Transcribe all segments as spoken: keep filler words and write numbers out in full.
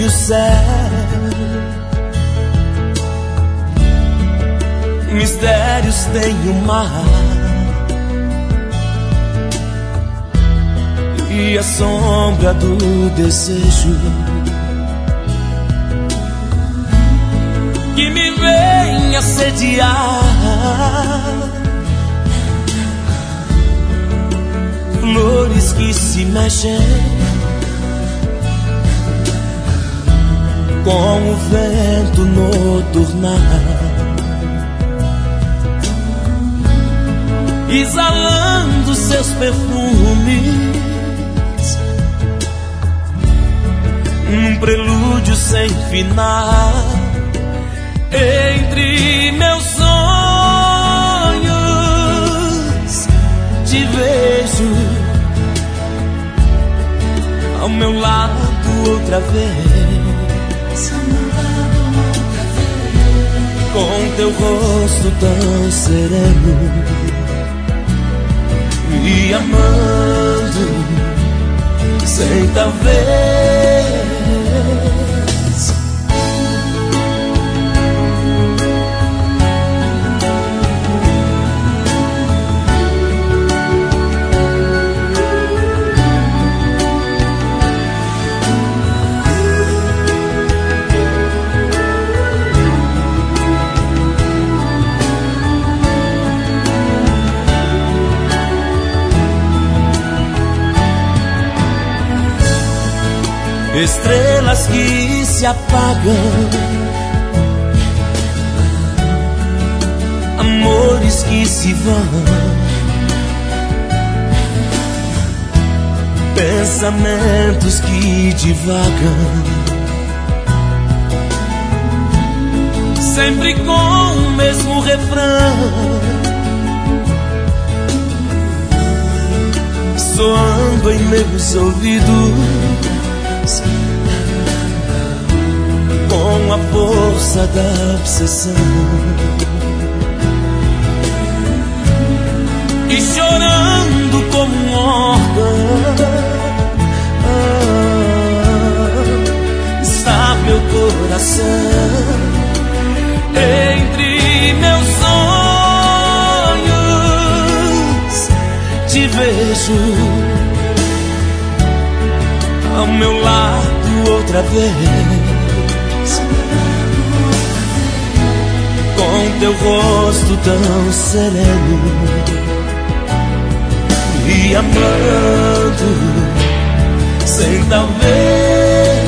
o céu, mistérios tem o mar e a sombra do desejo que me vem assediar. Flores que se mexem com o vento noturnal, exalando seus perfumes num prelúdio sem final. Entre meus sonhos te vejo ao meu lado outra vez, com teu rosto tão sereno, me amando sem talvez. Estrelas que se apagam, amores que se vão, pensamentos que divagam, sempre com o mesmo refrão, soando em meus ouvidos com a força da obsessão, e chorando como um órgão está meu coração. Entre meus sonhos te vejo ao meu lado outra vez, com teu rosto tão sereno, me amando sem talvez.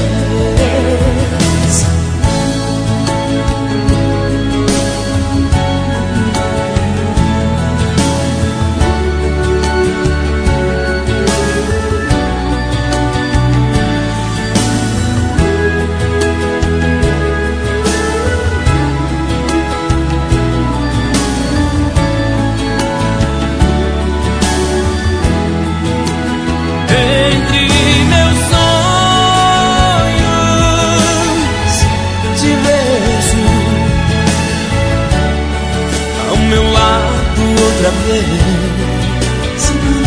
Outra vez,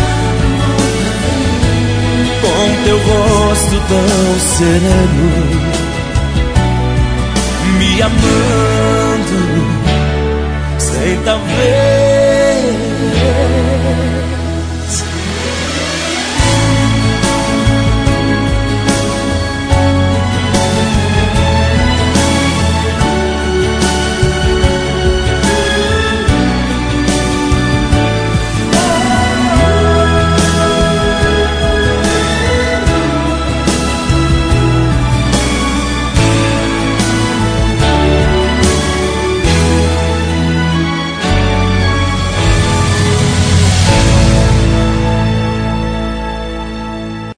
com teu rosto tão sereno, me amando sem talvez.